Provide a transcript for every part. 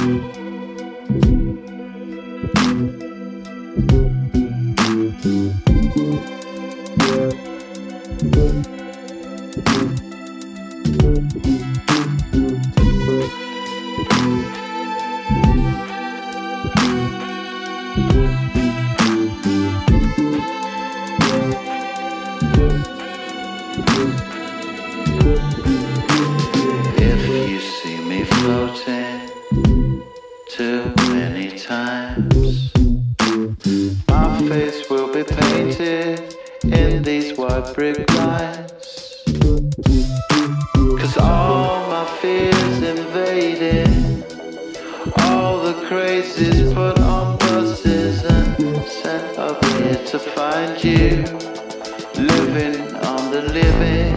If you see me floating too many times, my face will be painted in these white brick lines. 'Cause all my fears invaded, all the crazies put on buses and sent up here to find you, living on the living.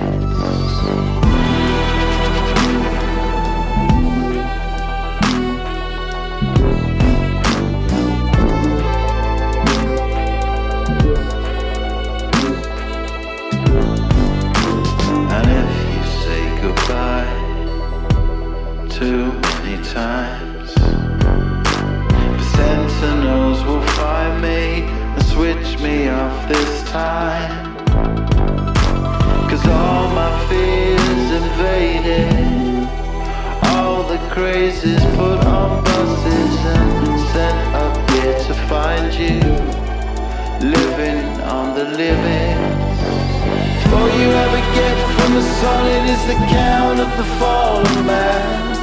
And if you say goodbye too many times, the sentinels will find me and switch me off this time. 'Cause all my fears invaded, all the crazies put on buses and sent up here to find you, living on the living. All you ever get from the sun, it is the count of the fallen man.